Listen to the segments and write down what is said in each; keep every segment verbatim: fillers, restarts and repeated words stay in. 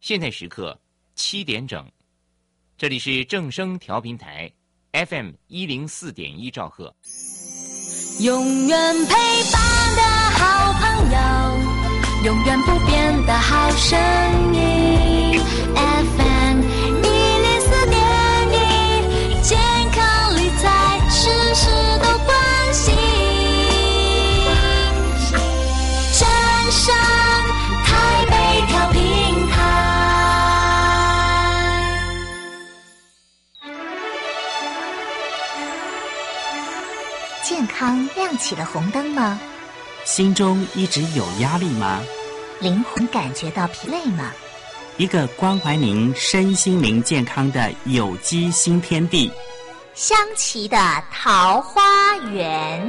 现在时刻七点整，这里是正声调频台 F M 一零四点一兆赫， 永远陪伴的好朋友，永远不变的好声音 F M 一零四点一，健康理财事事都关心，正声台北调频台。 健康亮起了红灯吗？ 心中一直有压力吗？ 灵魂感觉到疲累吗？ 一个关怀您身心灵健康的有机新天地， 香琪的桃花源。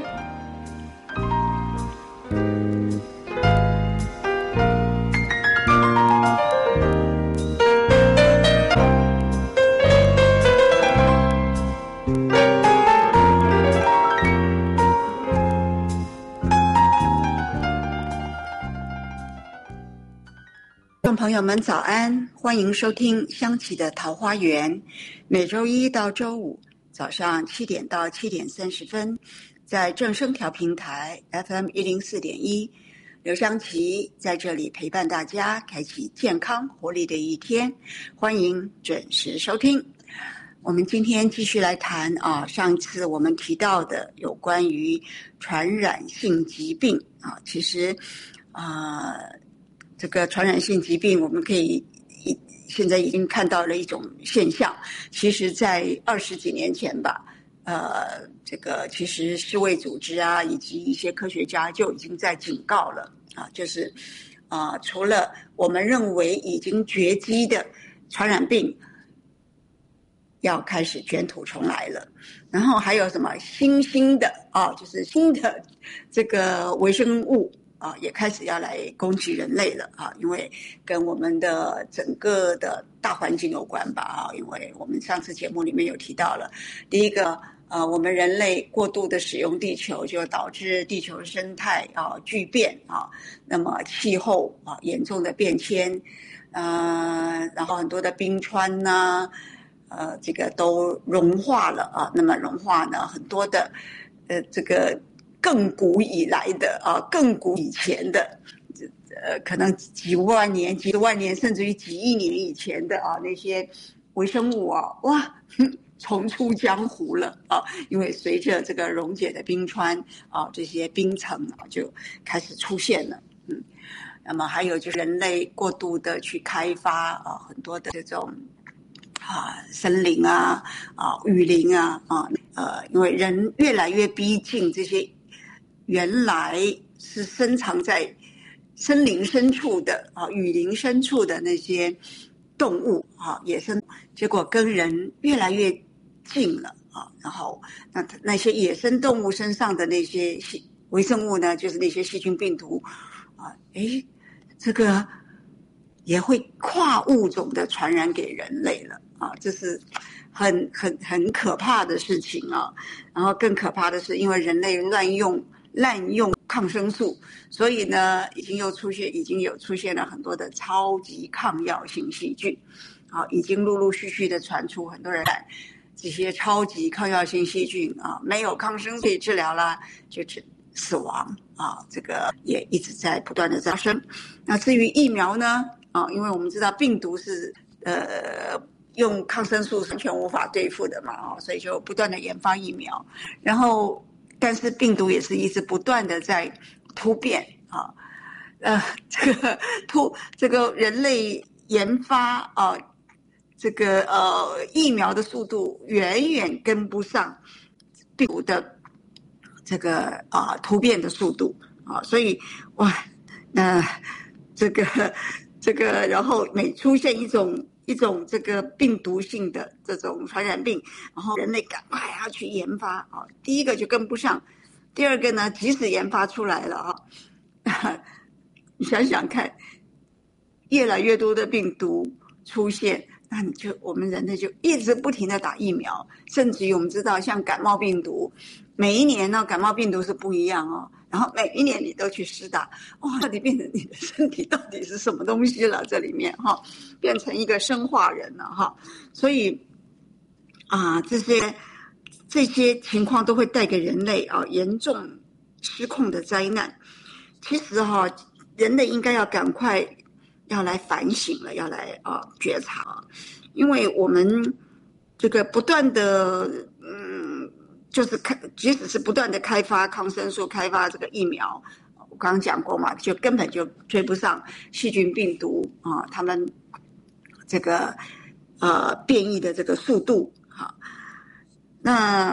众朋友们早安，欢迎收听香琪的桃花源，每周一到周五早上七点到七点三十分，在正声调频台 F M 一零四点一，刘香琪在这里陪伴大家，开启健康活力的一天，欢迎准时收听。我们今天继续来谈啊，上一次我们提到的有关于传染性疾病啊，其实啊。这个传染性疾病，我们可以现在已经看到了一种现象。其实，在二十几年前吧，呃，这个其实世卫组织啊，以及一些科学家就已经在警告了啊，就是啊、呃，除了我们认为已经绝迹的传染病，要开始卷土重来了。然后还有什么新兴的啊，就是新的这个微生物。啊，也开始要来攻击人类了啊！因为跟我们的整个的大环境有关吧啊！因为我们上次节目里面有提到了，第一个呃，我们人类过度的使用地球，就导致地球生态啊巨变啊，那么气候啊严重的变迁，呃，然后很多的冰川呐、啊，呃，这个都融化了啊。那么融化呢，很多的呃这个。更古以来的啊，更古以前的，呃，可能几万年、几十万年，甚至于几亿年以前的啊，那些微生物啊，哇，重出江湖了啊！因为随着这个溶解的冰川啊，这些冰层啊，就开始出现了。嗯，那么还有就是人类过度的去开发啊，很多的这种啊森林啊、啊雨林啊啊，呃，因为人越来越逼近这些。原来是深藏在森林深处的啊，雨林深处的那些动物啊，野生，结果跟人越来越近了啊。然后那那些野生动物身上的那些微生物呢，就是那些细菌病毒啊，诶，这个也会跨物种的传染给人类了啊，这是很很很可怕的事情啊。然后更可怕的是，因为人类乱用。滥用抗生素，所以呢，已经又出现，已经有出现了很多的超级抗药性细菌，啊，已经陆陆续续的传出很多人这些超级抗药性细菌啊，没有抗生素可以治疗啦，就治死亡啊，这个也一直在不断的发生。那至于疫苗呢，啊，因为我们知道病毒是呃用抗生素完全无法对付的嘛，啊，所以就不断的研发疫苗，然后。但是病毒也是一直不断的在突变啊，呃，这个突这个人类研发啊，这个呃疫苗的速度远远跟不上病毒的这个啊突变的速度啊，所以哇，那、呃、这个这个，然后每出现一种。一种这个病毒性的这种传染病，然后人类赶快要去研发啊，第一个就跟不上，第二个呢，即使研发出来了啊，你想想看，越来越多的病毒出现，那你就我们人类就一直不停的打疫苗，甚至于我们知道像感冒病毒，每一年呢感冒病毒是不一样哦， 然后每一年你都去施打，哇，到底变成你的身体到底是什么东西了？这里面哈，变成一个生化人了哈，所以啊，这些这些情况都会带给人类啊严重失控的灾难。其实哈，人类应该要赶快要来反省了，要来啊觉察，因为我们这个不断的嗯。就是开，即使是不断的开发抗生素、开发这个疫苗，我刚刚讲过嘛，就根本就追不上细菌、病毒啊，他们这个呃变异的这个速度啊。那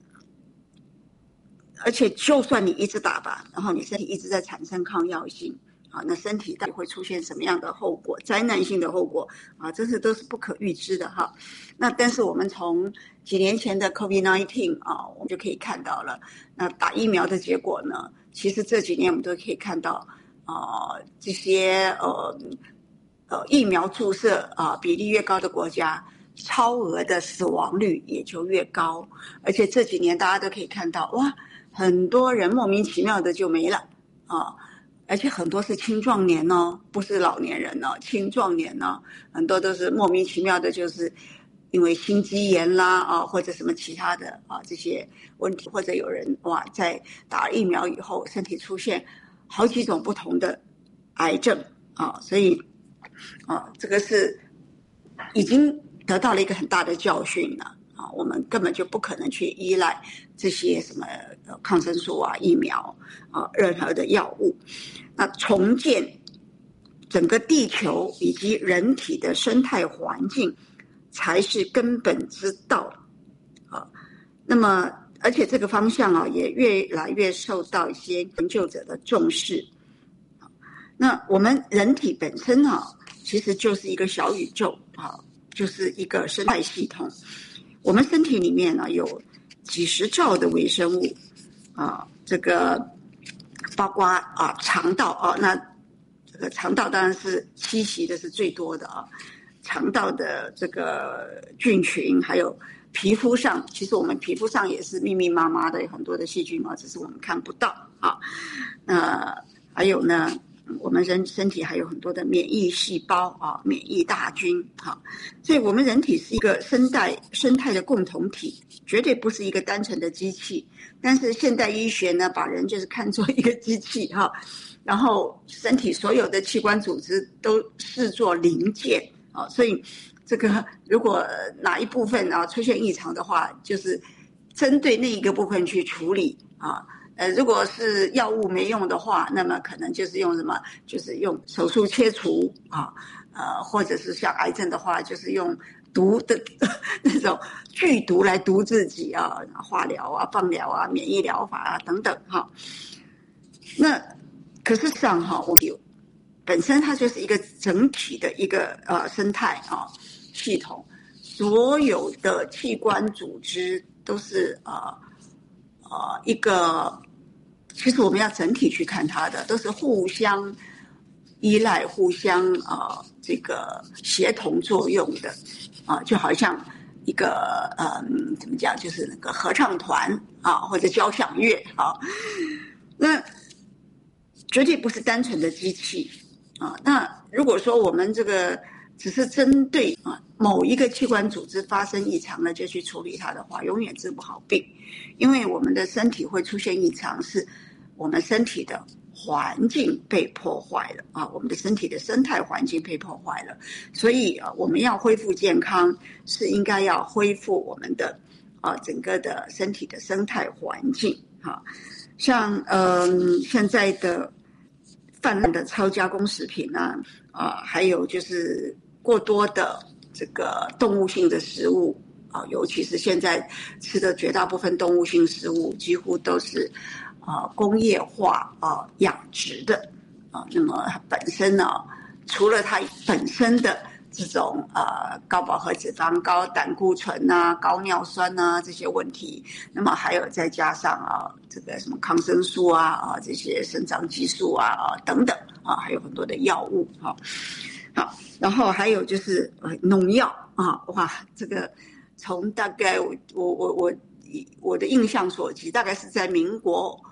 而且就算你一直打吧，然后你身体一直在产生抗药性啊，那身体到底会出现什么样的后果？灾难性的后果啊，这是都是不可预知的哈。那但是我们从几年前的 COVID 十九 啊，我们就可以看到了。那打疫苗的结果呢？其实这几年我们都可以看到，啊、呃，这些呃呃疫苗注射啊、呃、比例越高的国家，超额的死亡率也就越高。而且这几年大家都可以看到，哇，很多人莫名其妙的就没了啊。而且很多是青壮年哦，不是老年人哦，青壮年哦，很多都是莫名其妙的，就是因为心肌炎啦啊，或者什么其他的啊这些问题，或者有人哇在打疫苗以后，身体出现好几种不同的癌症啊，所以啊这个是已经得到了一个很大的教训了啊，我们根本就不可能去依赖这些什么抗生素啊、疫苗啊、任何的药物。那重建整个地球以及人体的生态环境才是根本之道啊。那么而且这个方向啊也越来越受到一些研究者的重视。那我们人体本身啊其实就是一个小宇宙啊，就是一个生态系统。我们身体里面呢有几十兆的微生物啊，这个包括啊肠道啊，那这个肠道当然是栖息的是最多的啊，肠道的这个菌群，还有皮肤上，其实我们皮肤上也是密密麻麻的有很多的细菌啊，只是我们看不到啊。那还有呢，我们人身体还有很多的免疫细胞啊，免疫大军啊，所以我们人体是一个生态生态的共同体，绝对不是一个单纯的机器。但是现代医学呢，把人就是看作一个机器哈，然后身体所有的器官组织都视作零件啊，所以这个如果哪一部分啊出现异常的话，就是针对那一个部分去处理啊。呃，如果是药物没用的话，那么可能就是用什么？就是用手术切除啊，呃，或者是像癌症的话，就是用毒的那种剧毒来毒自己啊，化疗啊、放疗啊、免疫疗法啊等等哈。那可是上哈，我们有本身它就是一个整体的一个呃生态啊系统，所有的器官组织都是呃呃一个。其实我们要整体去看它的，都是互相依赖、互相呃这个协同作用的啊、呃，就好像一个嗯怎么讲，就是那个合唱团啊，或者交响乐啊，那绝对不是单纯的机器啊。那如果说我们这个只是针对啊某一个器官组织发生异常了就去处理它的话，永远治不好病，因为我们的身体会出现异常，是我们身体的环境被破坏了啊，我们的身体的生态环境被破坏了，所以啊，我们要恢复健康，是应该要恢复我们的啊整个的身体的生态环境啊，像嗯现在的泛滥的超加工食品啊啊，还有就是过多的这个动物性的食物啊，尤其是现在吃的绝大部分动物性食物几乎都是啊工业化啊养殖的啊，那么它本身呢，除了它本身的这种呃高饱和脂肪、高胆固醇啊、高尿酸啊这些问题，那么还有再加上啊这个什么抗生素啊啊这些生长激素啊啊等等啊，还有很多的药物啊，好，然后还有就是呃农药啊，哇，这个从大概我我我我我的印象所及，大概是在民国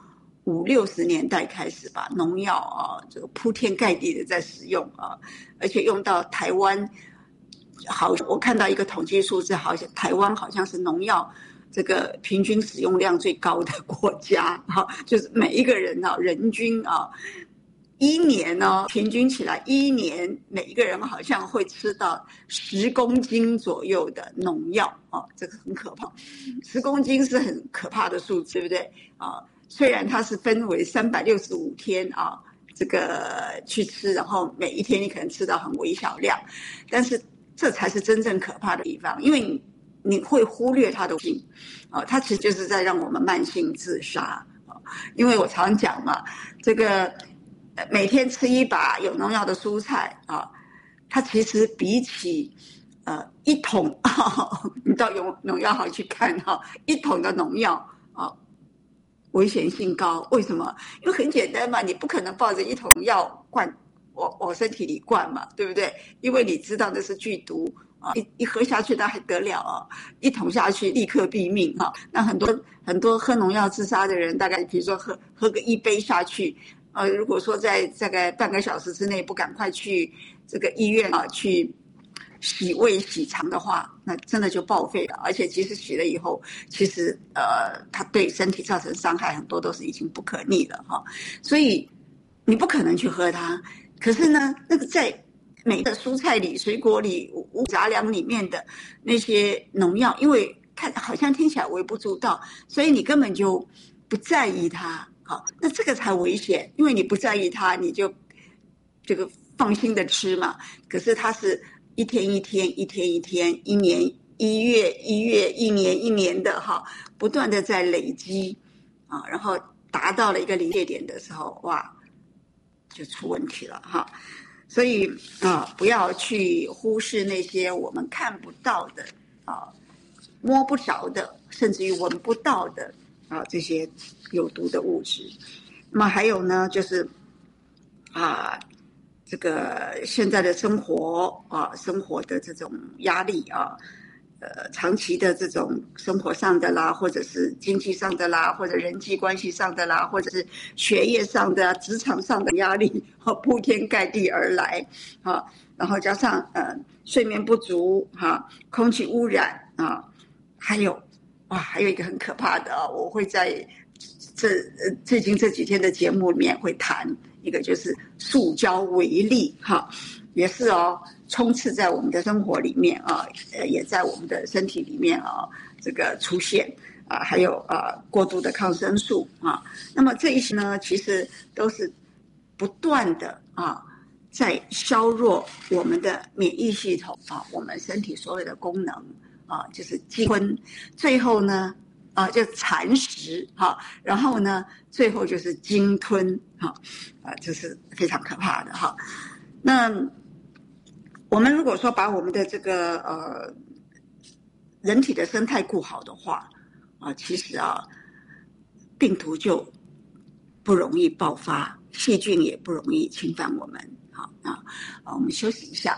五六十年代开始吧，农药啊，这个铺天盖地的在使用啊，而且用到台湾，好，我看到一个统计数字，好像台湾好像是农药这个平均使用量最高的国家，哈，就是每一个人啊，人均啊，一年呢，平均起来一年每一个人好像会吃到十公斤左右的农药啊，这个很可怕，十公斤是很可怕的数字，对不对啊？虽然它是分为三百六十五天啊，这个去吃，然后每一天你可能吃到很微小量，但是这才是真正可怕的地方，因为你你会忽略它的性啊，它其实就是在让我们慢性自杀啊。因为我常讲嘛，这个每天吃一把有农药的蔬菜啊，它其实比起呃一桶啊，你到有农药好去看哈、啊，一桶的农药啊。危险性高，为什么？因为很简单嘛，你不可能抱着一桶药灌我我身体里灌嘛，对不对？因为你知道那是剧毒啊，一一喝下去那还得了啊，一桶下去立刻毙命哈、啊。那很多很多喝农药自杀的人，大概比如说喝喝个一杯下去，呃，如果说在大概半个小时之内不赶快去这个医院啊去洗胃洗肠的话，那真的就报废了。而且即使洗了以后，其实呃，它对身体造成伤害很多都是已经不可逆了哈。所以你不可能去喝它。可是呢，那个在每个蔬菜里、水果里、五杂粮里面的那些农药，因为看好像听起来微不足道，所以你根本就不在意它。好，那这个才危险，因为你不在意它，你就这个放心的吃嘛。可是它是一天一天、一天一天、一年一月一月、一年一年的哈，不断的在累积啊，然后达到了一个临界点的时候，哇，就出问题了哈。所以啊，不要去忽视那些我们看不到的啊、摸不着的，甚至于闻不到的啊这些有毒的物质。那么还有呢，就是啊。这个现在的生活啊，生活的这种压力啊，呃，长期的这种生活上的啦，或者是经济上的啦，或者人际关系上的啦，或者是学业上的、职场上的压力，啊，铺天盖地而来啊，然后加上呃睡眠不足哈、啊，空气污染啊，还有哇，还有一个很可怕的啊，我会在这呃最近这几天的节目里面会谈。一个就是塑胶微粒哈，也是哦，充斥在我们的生活里面啊，呃，也在我们的身体里面啊，这个出现啊，还有啊过度的抗生素啊，那么这一些呢，其实都是不断的啊，在削弱我们的免疫系统啊，我们身体所有的功能啊，就是精荤，最后呢。啊，就蚕食哈，然后呢，最后就是鲸吞哈，啊，这是非常可怕的哈。那我们如果说把我们的这个呃人体的生态顾好的话，啊，其实啊，病毒就不容易爆发，细菌也不容易侵犯我们。好啊，啊，我们休息一下。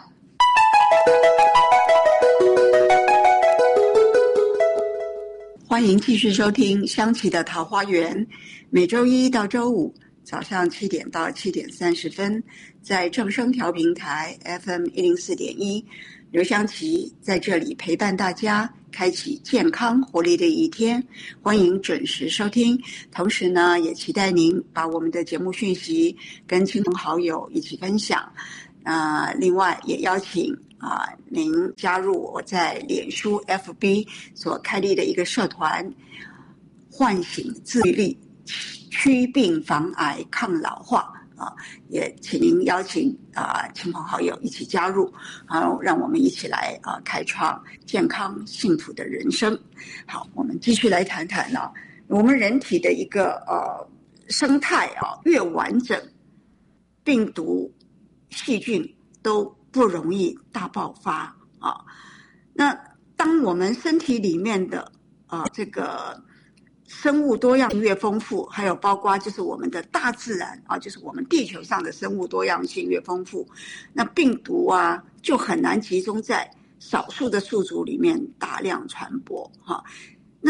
欢迎继续收听香琪的桃花源，每周一到周五早上七点到七点三十分，在正声调频台 F M 一零四点一，刘香琪在这里陪伴大家，开启健康活力的一天。欢迎准时收听，同时呢，也期待您把我们的节目讯息跟亲朋好友一起分享。啊、呃，另外也邀请。啊，您加入我在脸书 F B 所开立的一个社团，唤醒自愈力，祛病防癌抗老化啊，也请您邀请啊亲朋好友一起加入，然后让我们一起来啊开创健康幸福的人生。好，我们继续来谈谈呢、啊，我们人体的一个呃生态啊越完整，病毒、细菌都不容易大爆发啊。那当我们身体里面的啊这个生物多样性越丰富，还有包括就是我们的大自然啊，就是我们地球上的生物多样性越丰富，那病毒啊就很难集中在少数的宿主里面大量传播哈、啊。那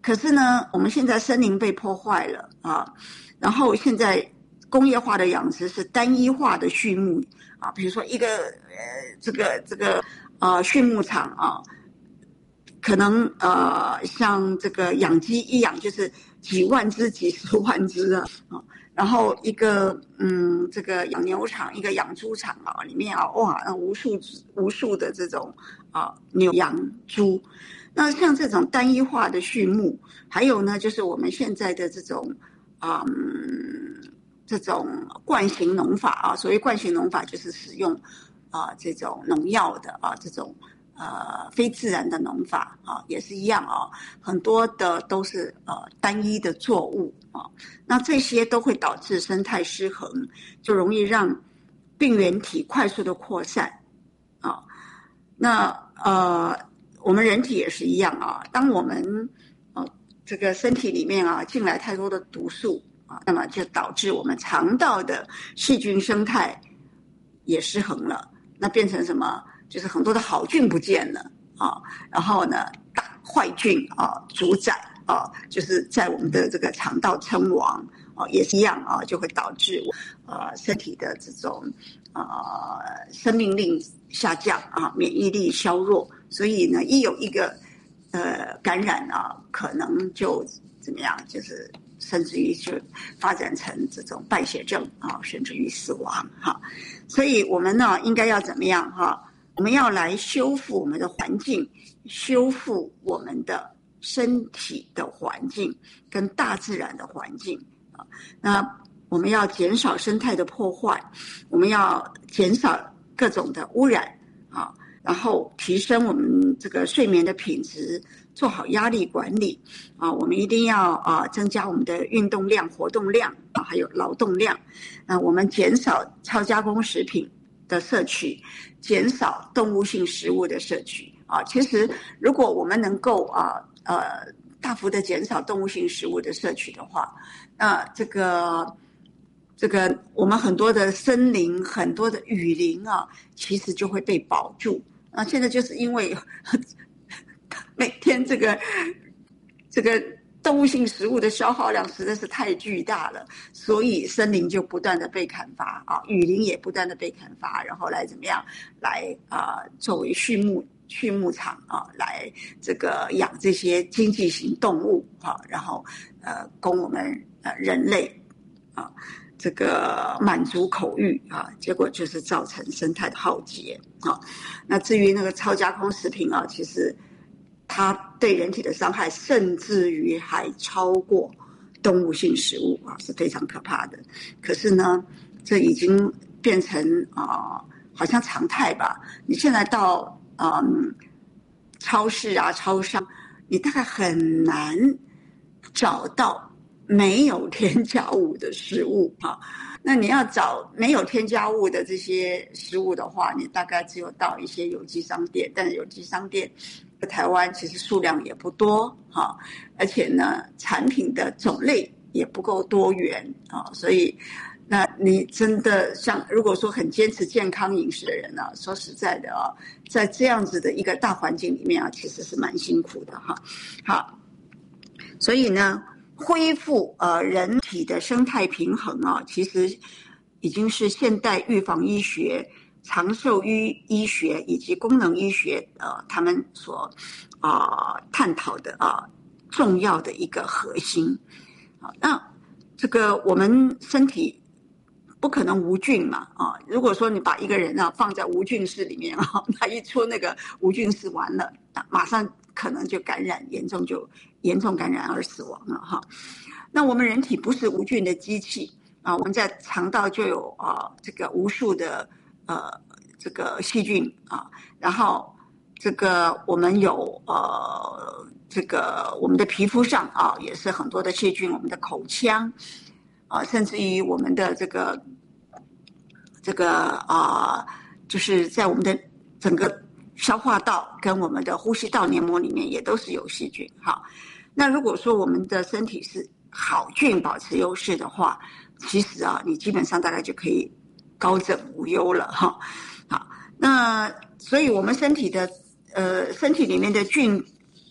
可是呢，我们现在森林被破坏了啊，然后现在工业化的养殖是单一化的畜牧啊，比如说一个呃这个这个呃畜牧场啊，可能呃像这个养鸡一养就是几万只、几十万只啊，啊然后一个嗯这个养牛场、一个养猪场啊，里面啊哇无数无数的这种啊牛羊猪。那像这种单一化的畜牧，还有呢，就是我们现在的这种，嗯，这种惯性农法啊，所谓惯性农法就是使用啊、呃、这种农药的啊这种呃非自然的农法啊，也是一样啊，很多的都是呃单一的作物啊，那这些都会导致生态失衡，就容易让病原体快速的扩散啊，那呃。我们人体也是一样啊，当我们呃这个身体里面啊进来太多的毒素啊，那么就导致我们肠道的细菌生态也失衡了，那变成什么？就是很多的好菌不见了啊，然后呢，大坏菌啊主宰啊，就是在我们的这个肠道称王啊，也是一样啊，就会导致呃身体的这种呃生命力下降啊，免疫力削弱。所以呢，一有一个呃感染啊，可能就怎么样，就是甚至于就发展成这种败血症啊，甚至于死亡哈。所以我们呢，应该要怎么样哈？我们要来修复我们的环境，修复我们的身体的环境跟大自然的环境啊。那我们要减少生态的破坏，我们要减少各种的污染啊。然后提升我们这个睡眠的品质，做好压力管理啊，我们一定要啊增加我们的运动量、活动量啊，还有劳动量。啊，我们减少超加工食品的摄取，减少动物性食物的摄取啊。其实，如果我们能够啊呃大幅的减少动物性食物的摄取的话，那这个。这个我们很多的森林、很多的雨林啊，其实就会被保住。啊，现在就是因为每天这个这个动物性食物的消耗量实在是太巨大了，所以森林就不断的被砍伐啊，雨林也不断的被砍伐，然后来怎么样来啊、呃、作为畜牧畜牧场啊，来这个养这些经济型动物啊，然后呃供我们呃人类啊。这个满足口欲啊，结果就是造成生态的浩劫啊。那至于那个超加工食品啊，其实它对人体的伤害，甚至于还超过动物性食物啊，是非常可怕的。可是呢，这已经变成啊、呃，好像常态吧。你现在到嗯超市啊、超商，你大概很难找到没有添加物的食物啊，那你要找没有添加物的这些食物的话，你大概只有到一些有机商店，但是有机商店在台湾其实数量也不多哈，而且呢，产品的种类也不够多元啊，所以那你真的像如果说很坚持健康饮食的人呢、啊，说实在的啊，在这样子的一个大环境里面啊，其实是蛮辛苦的哈。好，所以呢。恢复呃人体的生态平衡啊，其实已经是现代预防医学、长寿医医学以及功能医学呃他们所啊、呃、探讨的啊重要的一个核心啊。那这个我们身体不可能无菌嘛啊！如果说你把一个人啊放在无菌室里面啊，他一出那个无菌室完了，马上可能就感染严重，就严重感染而死亡了哈。那我们人体不是无菌的机器啊，我们在肠道就有啊这个无数的呃这个细菌啊，然后这个我们有呃这个我们的皮肤上啊也是很多的细菌，我们的口腔。啊，甚至于我们的这个这个啊、呃，就是在我们的整个消化道跟我们的呼吸道黏膜里面也都是有细菌。好，那如果说我们的身体是好菌保持优势的话，其实啊，你基本上大概就可以高枕无忧了哈。好，那所以我们身体的呃身体里面的菌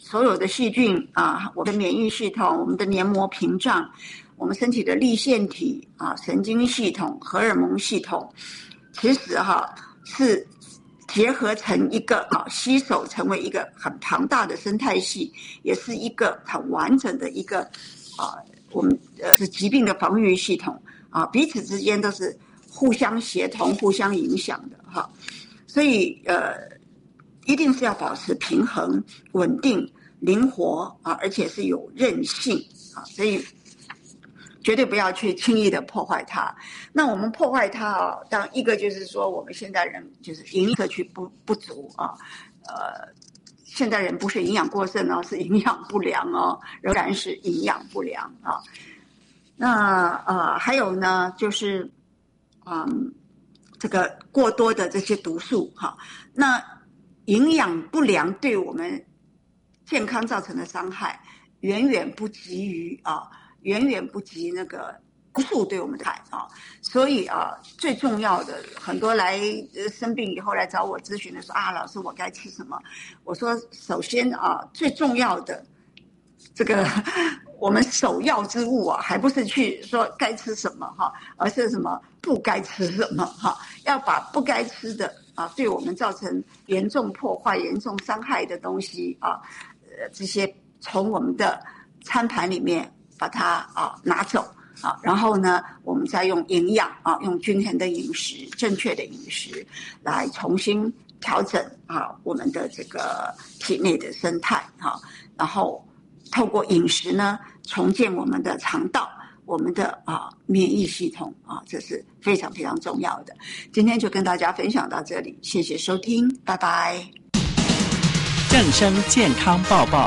所有的细菌啊，我们的免疫系统、我们的黏膜屏障、我们身体的粒线体啊、神经系统、荷尔蒙系统，其实哈是结合成一个啊，携手成为一个很庞大的生态系，也是一个很完整的一个啊，我们呃是疾病的防御系统啊，彼此之间都是互相协同、互相影响的哈。所以呃，一定是要保持平衡、稳定、灵活啊，而且是有韧性啊，所以绝对不要去轻易的破坏它。那我们破坏它啊，当然一个就是说我们现代人就是营养摄取不不足啊，呃，现代人不是营养过剩哦，是营养不良哦，仍然是营养不良啊。那呃还有呢，就是嗯。这个过多的这些毒素哈，那营养不良对我们健康造成的伤害，远远不及于啊，远远不及那个毒素对我们的害啊。所以啊，最重要的，很多来生病以后来找我咨询的说啊，老师我该吃什么？我说首先啊，最重要的这个我们首要之物啊，还不是去说该吃什么哈，而是什么不该吃什么哈，要把不该吃的啊，对我们造成严重破坏、严重伤害的东西啊，呃，这些从我们的餐盘里面把它啊拿走啊，然后呢，我们再用营养啊，用均衡的饮食、正确的饮食来重新调整啊我们的这个体内的生态哈，然后透过饮食呢，重建我们的肠道、我们的啊免疫系统啊，这是非常非常重要的。今天就跟大家分享到这里，谢谢收听，拜拜。 正声健康报报。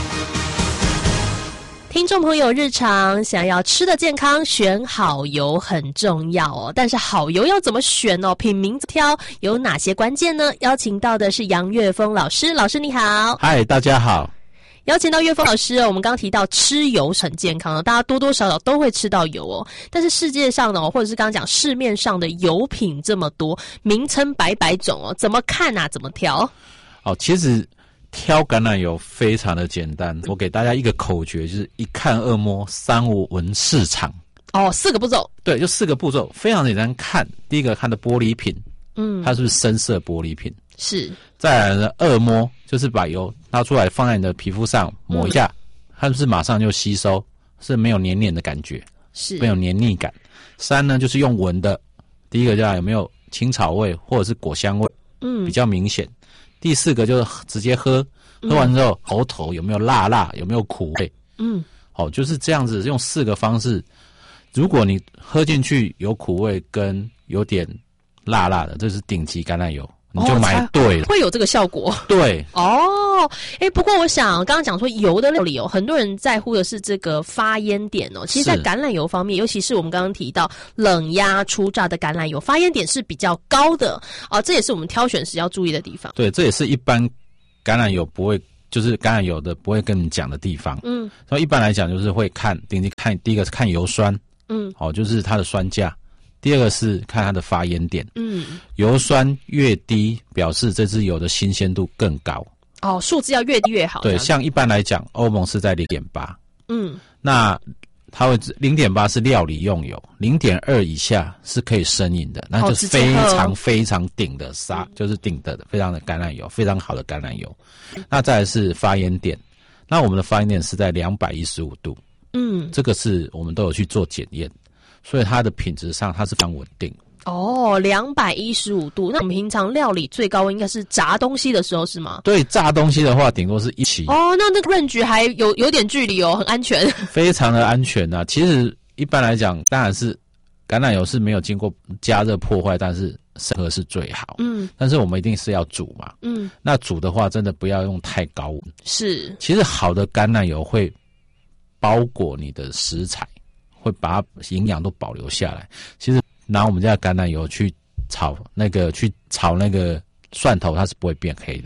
听众朋友，日常想要吃的健康，选好油很重要哦。但是好油要怎么选哦？品名挑有哪些关键呢？邀请到的是杨岳峰老师，老师你好。 嗨，大家好。 邀请到岳峰老师，我们刚刚提到吃油是很健康的，大家多多少少都会吃到油哦。但是世界上呢，或者是刚刚讲市面上的油品这么多，名称百百种哦，怎么看啊？怎么挑？ 哦，其实挑橄榄油非常的简单，我给大家一个口诀，就是一看二摸三五闻四尝。 哦，四个步骤。对， 就四个步骤，非常简单看。第一个看的玻璃瓶， 嗯， 它是不是深色玻璃瓶？ 是。 再来呢，二摸就是把油拿出来放在你的皮肤上抹一下，嗯、它是不是马上就吸收，是没有黏黏的感觉， 是没有黏腻感。三呢就是用闻的，第一个叫有没有青草味或者是果香味，嗯，比较明显。第四个就是直接喝，喝完之后喉头有没有辣辣，有没有苦味，嗯，好、哦，就是这样子用四个方式。如果你喝进去有苦味跟有点辣辣的，这是顶级橄榄油。你就买对了、 哦、会有这个效果。 对哦，哎，不过我想刚刚讲说油的料理哦，很多人在乎的是这个发烟点哦。其实，在橄榄油方面，尤其是我们刚刚提到冷压初榨的橄榄油，发烟点是比较高的啊、哦，这也是我们挑选时要注意的地方。 对，这也是一般橄榄油不会，就是橄榄油的不会跟你讲的地方。嗯，所以一般来讲就是会看，顶级看第一个是看油酸，嗯，好、哦，就是它的酸价。第二个是看它的发烟点，嗯，油酸越低，表示这支油的新鲜度更高。 哦，数字要越低越好。 对，像一般来讲，欧盟是在 零点八， 嗯，那它会 零点八 是料理用油， 零点二 以下是可以生饮的，那就是非常非常顶的沙、嗯，就是顶的非常的橄榄油，非常好的橄榄油。那再来是发烟点，那我们的发烟点是在两百一十五度，嗯，这个是我们都有去做检验。所以它的品质上它是非常稳定。 哦，两百一十五度，那我们平常料理最高温应该是炸东西的时候是吗？ 对，炸东西的话顶多是一起。 哦，那那个润距还有有点距离哦，很安全。 非常的安全啊。其实一般来讲，当然是橄榄油是没有经过加热破坏，但是生喝是最好。嗯，但是我们一定是要煮嘛。嗯，那煮的话真的不要用太高温。 是， 其实好的橄榄油会包裹你的食材。会把它营养都保留下来。其实拿我们家的橄榄油去炒那个去炒那个蒜头，它是不会变黑的。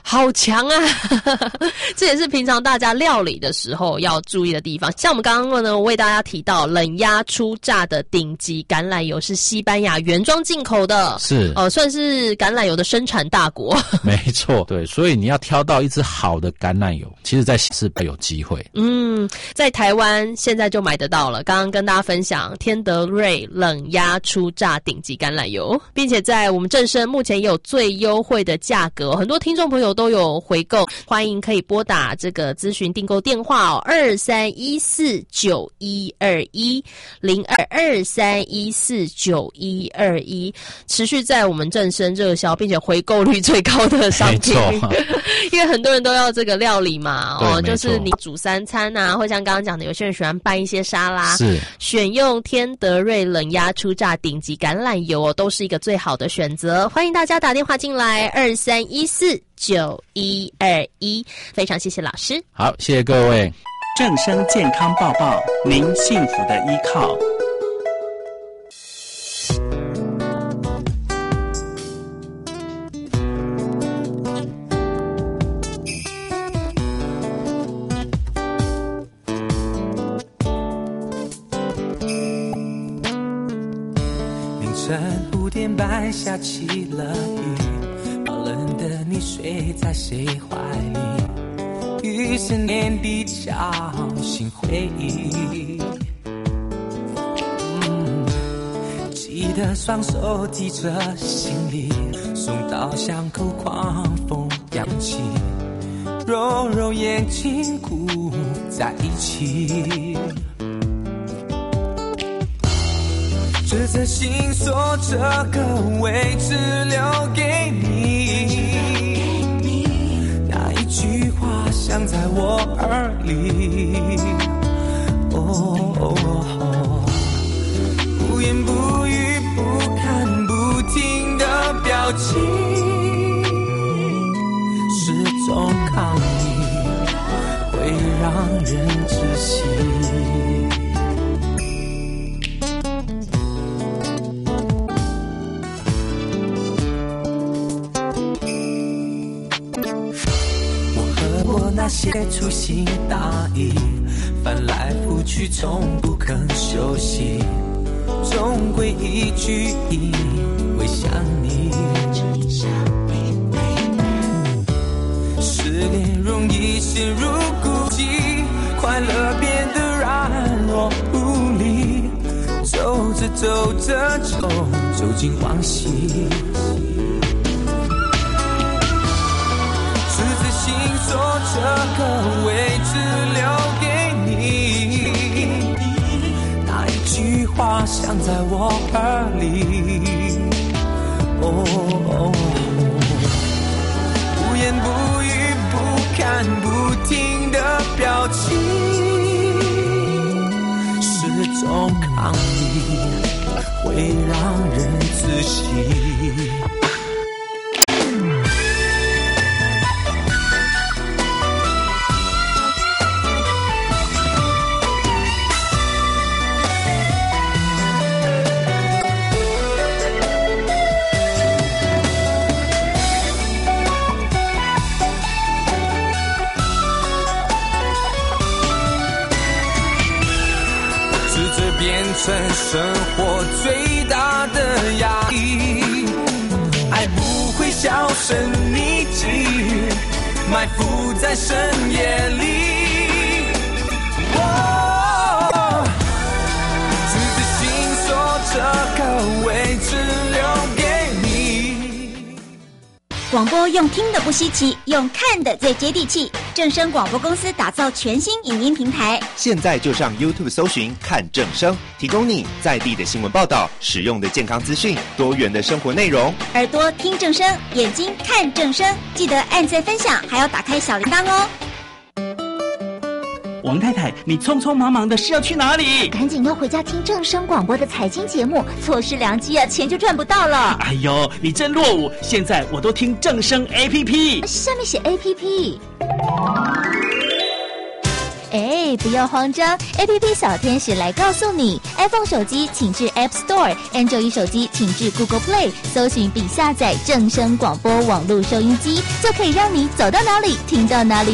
好强啊这也是平常大家料理的时候要注意的地方。像我们刚刚呢为大家提到冷压初榨的顶级橄榄油是西班牙原装进口的， 是呃，算是橄榄油的生产大国没错，对，所以你要挑到一支好的橄榄油，其实在是有机会。 嗯，在台湾现在就买得到了，刚刚跟大家分享天德瑞冷压初榨顶级橄榄油，并且在我们正声目前也有最优惠的价格，很多听众朋友都有回购，欢迎可以拨打这个咨询订购电话哦，二三一四九一二一零二二三一四九一二一，持续在我们正声热销，并且回购率最高的商品，因为很多人都要这个料理嘛，哦，就是你煮三餐啊，或像刚刚讲的，有些人喜欢拌一些沙拉， 是选用天德瑞冷压初榨顶级橄榄油哦，都是一个最好的选择。欢迎大家打电话进来，二三一四九一二一，非常谢谢老师。 好，谢谢各位。 正声健康报报，您幸福的依靠。 五点半下起了雨，冰冷的你睡在谁怀里？雨是年底叫醒回忆。嗯，记得双手提着行李，送到巷口，狂风扬起，揉揉眼睛，哭在一起。这则信锁这个位置留给你，那一句话响在我耳里，哦哦哦，不言不语，不看不听的表情，是种抗议，会让人窒息。那些粗心大意，翻来覆去从不肯休息，终归一句因为想你。失恋容易陷入孤寂，快乐变得软弱无力，走着走着就走进往昔。信锁这个位置留给你，那一句话响在我耳里，哦哦，不言不语，不看不听的表情，是种抗议，会让人窒息。成生活最大的压力，爱不会销声匿迹，埋伏在深夜里。哦，橘子心锁这个位置留给你。 广播用听的不稀奇，用看的最接地气。正声广播公司打造全新影音平台， 现在就上 YouTube 搜寻看正声，提供你在地的新闻报道、实用的健康资讯、多元的生活内容。 耳朵听正声，眼睛看正声，记得按赞分享，还要打开小铃铛哦。 王太太，你匆匆忙忙的是要去哪里？ 赶紧要回家听正声广播的财经节目，错失良机啊，钱就赚不到了。 哎呦，你真落伍！现在我都听正声 A P P， 下面写 A P P。 哎，不要慌张 ，A P P 小天使来告诉你 ，iPhone 手机请至 App Store，Android 手机请至 Google Play， 搜寻并下载正声广播网络收音机，就可以让你走到哪里听到哪里。